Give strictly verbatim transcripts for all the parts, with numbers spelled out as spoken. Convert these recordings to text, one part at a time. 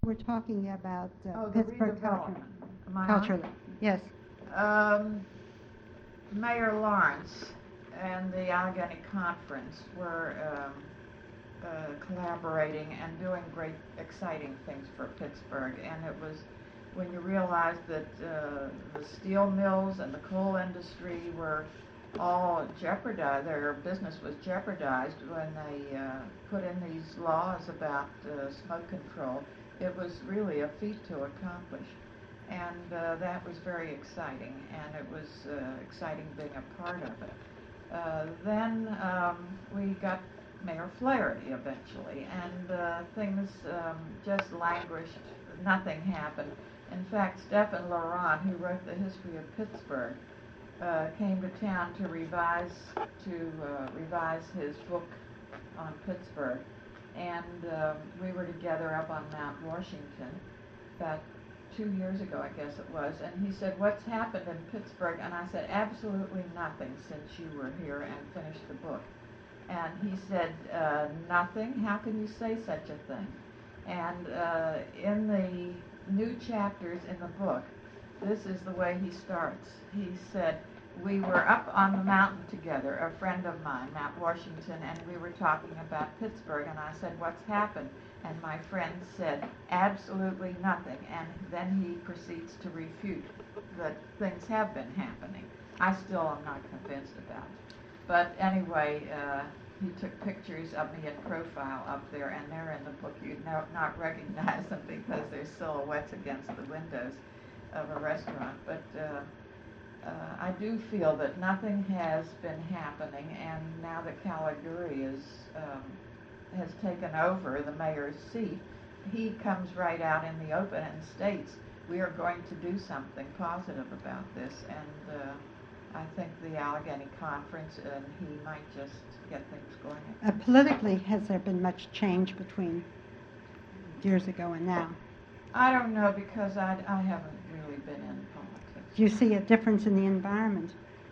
We're talking about uh, Oh, the Pittsburgh culture. redevelopment. Am I on? Culturally, yes. Um, Mayor Lawrence and the Allegheny Conference were um, uh, collaborating and doing great, exciting things for Pittsburgh. And it was when you realized that uh, the steel mills and the coal industry were all jeopardized, their business was jeopardized when they uh, put in these laws about uh, smoke control. It was really a feat to accomplish. And uh, that was very exciting, and it was uh, exciting being a part of it. Uh, then um, we got Mayor Flaherty eventually, and uh, things um, just languished. Nothing happened. In fact, Stephen Laurent, who wrote the history of Pittsburgh, uh, came to town to revise to uh, revise his book on Pittsburgh, and um, we were together up on Mount Washington about two years ago, I guess it was, and he said, "What's happened in Pittsburgh?" And I said, "Absolutely nothing since you were here and finished the book." And he said, uh, "Nothing? How can you say such a thing?" And uh, in the new chapters in the book, this is the way he starts. He said, "We were up on the mountain together, a friend of mine, Mount Washington, and we were talking about Pittsburgh, and I said, 'What's happened?' And my friend said, 'Absolutely nothing.' And then he proceeds to refute that things have been happening. I still am not convinced about it. But anyway, uh, he took pictures of me in profile up there, and they're in the book. You'd no, not recognize them because they're silhouettes against the windows of a restaurant. But uh, uh, I do feel that nothing has been happening, and now that Caligari is um, has taken over the mayor's seat, he comes right out in the open and states, we are going to do something positive about this. And uh, I think the Allegheny Conference, and he might just get things going. Uh, politically, has there been much change between years ago and now? I don't know, because I, I haven't really been in politics. Do you see a difference in the environment?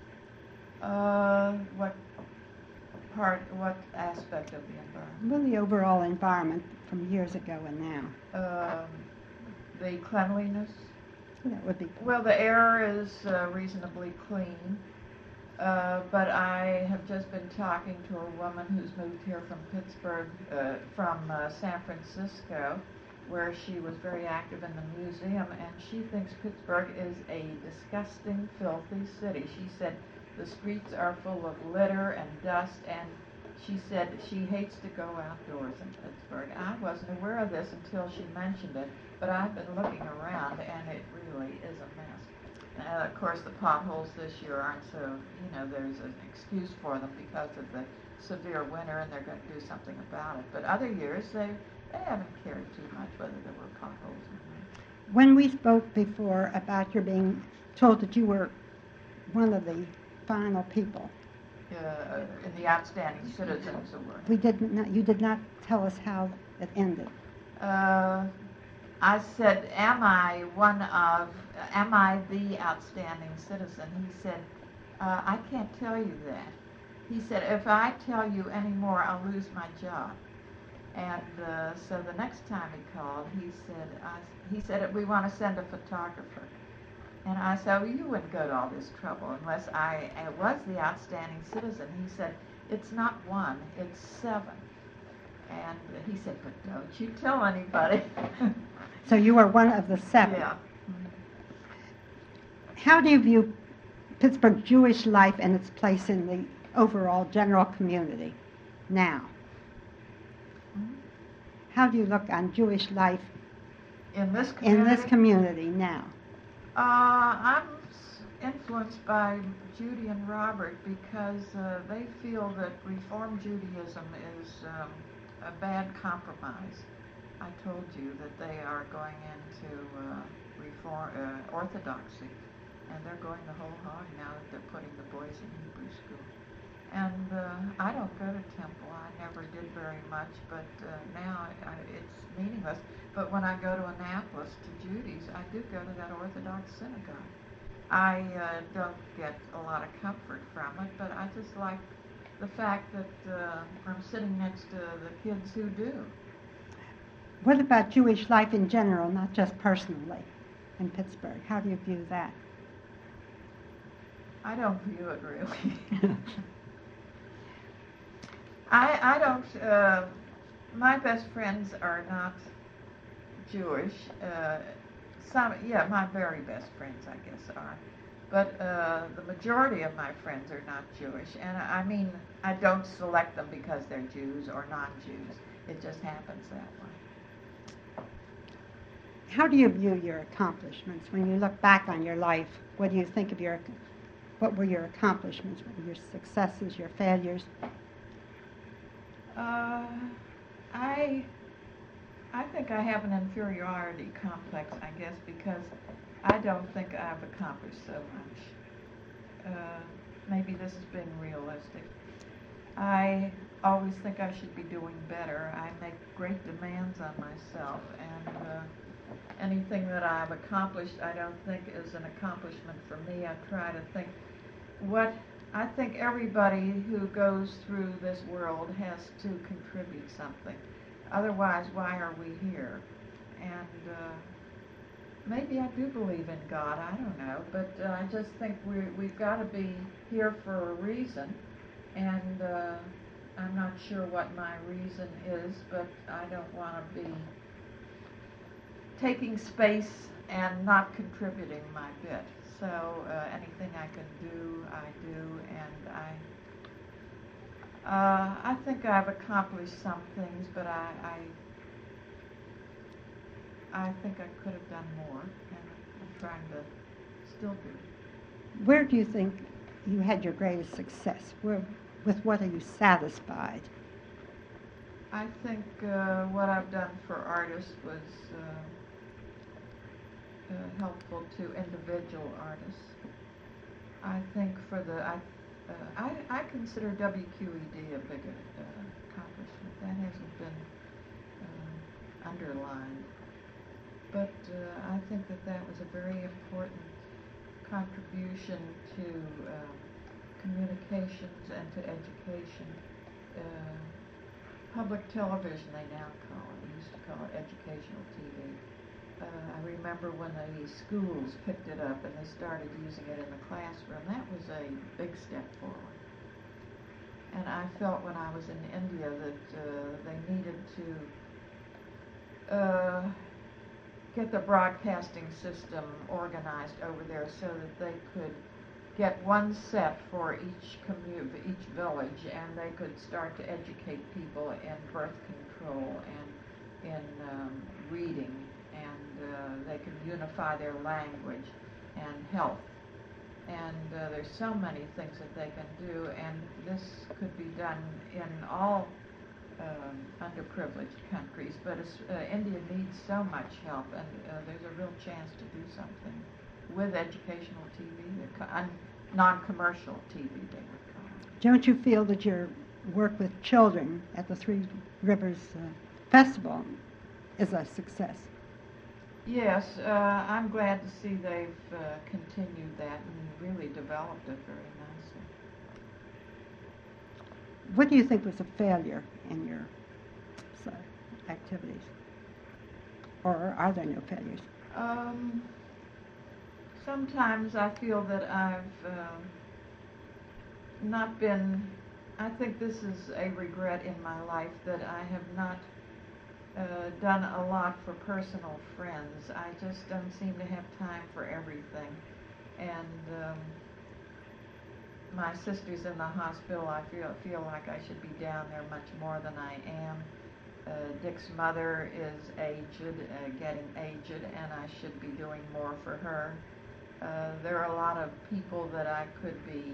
Uh, what part, what aspect of the environment? Well, the overall environment from years ago and now. Um, the cleanliness. That would be. Well, the air is uh, reasonably clean, uh, but I have just been talking to a woman who's moved here from Pittsburgh, uh, from uh, San Francisco, where she was very active in the museum, and she thinks Pittsburgh is a disgusting, filthy city. She said the streets are full of litter and dust, and she said she hates to go outdoors in Pittsburgh. I wasn't aware of this until she mentioned it, but I've been looking around, and it really is a mess. Uh, of course, the potholes this year aren't so, you know, there's an excuse for them because of the severe winter, and they're going to do something about it. But other years, they, they haven't cared too much whether there were potholes or not. When we spoke before about your being told that you were one of the final people, Uh, in the Outstanding Citizens Award. we did not, you did not tell us how it ended. Uh, I said, am I one of, am I the outstanding citizen? He said, uh, I can't tell you that. He said, if I tell you any more, I'll lose my job. And uh, so the next time he called, he said, I, he said, we want to send a photographer. And I said, well, you wouldn't go to all this trouble unless I, I was the outstanding citizen. He said, it's not one, it's seven. And he said, but don't you tell anybody. So you were one of the seven. Yeah. How do you view Pittsburgh Jewish life and its place in the overall general community now? Mm-hmm. How do you look on Jewish life in this community? in this community now? Uh, I'm influenced by Judy and Robert because uh, they feel that Reform Judaism is um, a bad compromise. I told you that they are going into uh, Reform uh, Orthodoxy, and they're going the whole hog now that they're putting the boys in Hebrew school. And uh, I don't go to temple. I never did very much, but uh, now I, it's meaningless. But when I go to Annapolis, to Judy's, I do go to that Orthodox synagogue. I uh, don't get a lot of comfort from it, but I just like the fact that uh, I'm sitting next to the kids who do. What about Jewish life in general, not just personally, in Pittsburgh? How do you view that? I don't view it really. I I don't. Uh, my best friends are not Jewish. Uh, some, yeah, my very best friends, I guess, are. But uh, the majority of my friends are not Jewish, and I mean, I don't select them because they're Jews or non-Jews. It just happens that way. How do you view your accomplishments when you look back on your life? What do you think of your, what were your accomplishments? What were your successes, your failures? Uh, I I think I have an inferiority complex, I guess, because I don't think I've accomplished so much. Uh, maybe this is being realistic. I always think I should be doing better. I make great demands on myself, and uh, anything that I've accomplished I don't think is an accomplishment for me. I try to think what I think everybody who goes through this world has to contribute something. Otherwise, why are we here? And uh, maybe I do believe in God, I don't know, but uh, I just think we, we've got to be here for a reason, and uh, I'm not sure what my reason is, but I don't want to be taking space and not contributing my bit. So uh, anything I can do, I do, and I uh, I think I've accomplished some things, but I, I I think I could have done more, and I'm trying to still do. Where do you think you had your greatest success? Where, with what are you satisfied? I think uh, what I've done for artists was uh, uh, helpful to individual artists. I think for the I uh, I, I consider W Q E D a big uh, accomplishment. That hasn't been uh, underlined, but uh, I think that that was a very important contribution to uh, communications and to education. Uh, public television, they now call it. They used to call it educational T V. Uh, I remember when the schools picked it up and they started using it in the classroom. That was a big step forward. And I felt when I was in India that uh, they needed to uh, get the broadcasting system organized over there so that they could get one set for each commu- each village, and they could start to educate people in birth control and in um, reading, and uh, they could unify their language and health. And uh, there's so many things that they can do, and this could be done in all um, underprivileged countries, but uh, India needs so much help, and uh, there's a real chance to do something with educational T V, uh, non-commercial T V, they would call it. Don't you feel that your work with children at the Three Rivers uh, Festival is a success? Yes, uh, I'm glad to see they've uh, continued that and really developed it very nicely. What do you think was a failure in your uh, activities? Or are there no failures? Um, sometimes I feel that I've uh, not been, I think this is a regret in my life that I have not uh, done a lot for personal friends. I just don't seem to have time for everything. And um, my sister's in the hospital. I feel feel like I should be down there much more than I am. Uh, Dick's mother is aged, uh, getting aged, and I should be doing more for her. Uh, there are a lot of people that I could be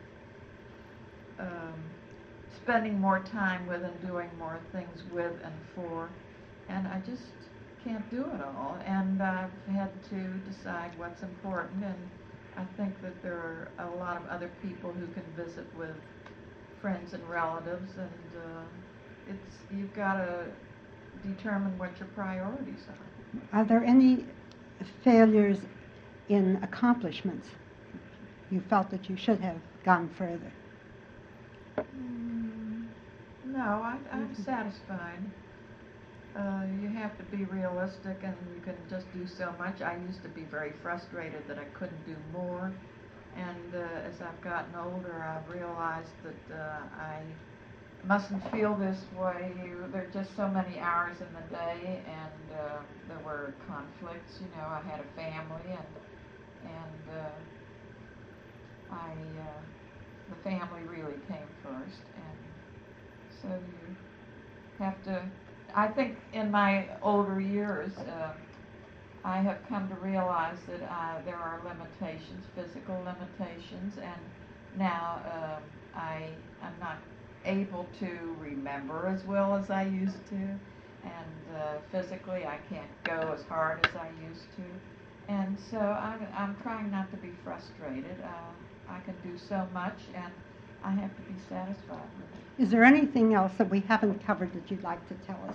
um, spending more time with and doing more things with and for, and I just can't do it all. And I've had to decide what's important, and I think that there are a lot of other people who can visit with friends and relatives, and uh, it's you've got to determine what your priorities are. Are there any failures in accomplishments? You felt that you should have gone further? Mm, no, I, I'm satisfied. Uh, you have to be realistic, and you can just do so much. I used to be very frustrated that I couldn't do more, and uh, as I've gotten older, I've realized that uh, I mustn't feel this way. You, there are just so many hours in the day, and uh, there were conflicts. You know, I had a family, and and uh, I uh, the family really came first, and so you have to. I think in my older years, uh, I have come to realize that uh, there are limitations, physical limitations, and now um, I am not able to remember as well as I used to, and uh, physically I can't go as hard as I used to, and so I'm, I'm trying not to be frustrated. Uh, I can do so much, and I have to be satisfied with it. Is there anything else that we haven't covered that you'd like to tell us?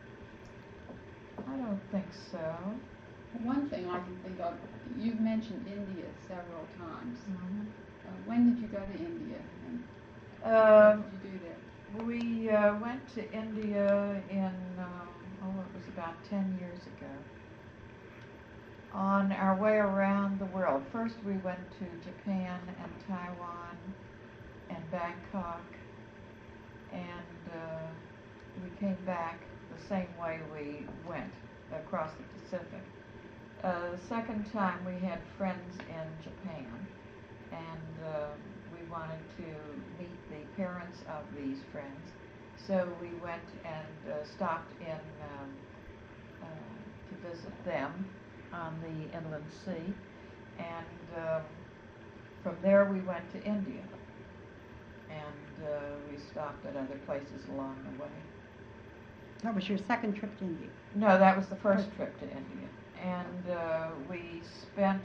I don't think so. One thing I can think of, you've mentioned India several times. Mm-hmm. Uh, when did you go to India, and Um, what did you do there? We uh, went to India in, um, oh, it was about ten years ago. On our way around the world, first we went to Japan and Taiwan and Bangkok, and uh, we came back the same way we went, across the Pacific. Uh, the second time we had friends in Japan, and uh, we wanted to meet the parents of these friends, so we went and uh, stopped in um, uh, to visit them on the Inland Sea, and uh, from there we went to India, and uh, we stopped at other places along the way. That was your second trip to India? No, that was the first trip to India, and uh, we spent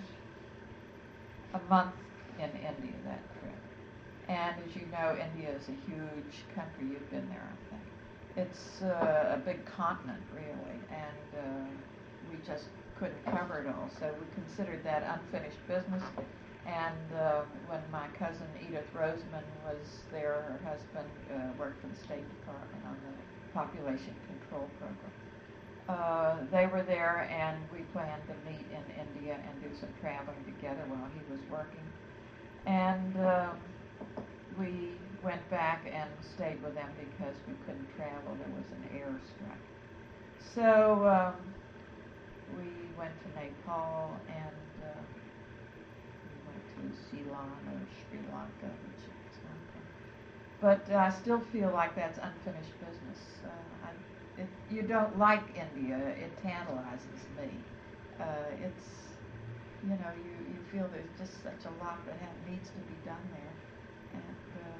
a month in India that trip. And as you know, India is a huge country. You've been there, I think. It's uh, a big continent, really, and uh, we just couldn't cover it all. So we considered that unfinished business. And uh, when my cousin Edith Roseman was there, her husband uh, worked for the State Department on the Population Control Program. Uh, they were there, and we planned to meet in India and do some traveling together while he was working. And uh, we went back and stayed with them because we couldn't travel. There was an air strike. So um, we went to Nepal, and uh, we went to Ceylon or Sri Lanka, which is Lanka. But I still feel like that's unfinished business. Uh, I, if you don't like India, it tantalizes me. Uh, it's, you know, you, you feel there's just such a lot that have, needs to be done there. And uh,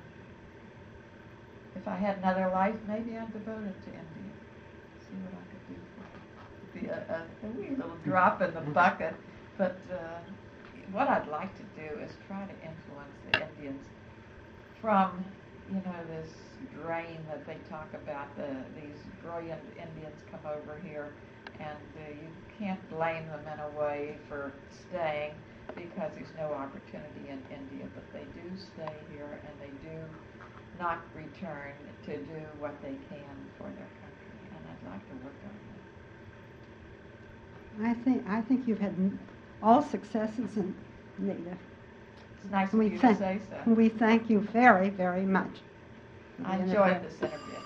if I had another life, maybe I'd devote it to India. See what I could do for it. Be a, a, a wee little drop in the bucket. But uh, what I'd like to do is try to influence the Indians from, you know, this drain that they talk about. The these brilliant Indians come over here, and uh, you can't blame them in a way for staying, because there's no opportunity in India, but they do stay here, and they do not return to do what they can for their country, and I'd like to work on that. I think I think you've had n- all successes in Nita. It's nice We of you thank- to say so. We thank you very, very much. for I being a enjoyed guest. this interview.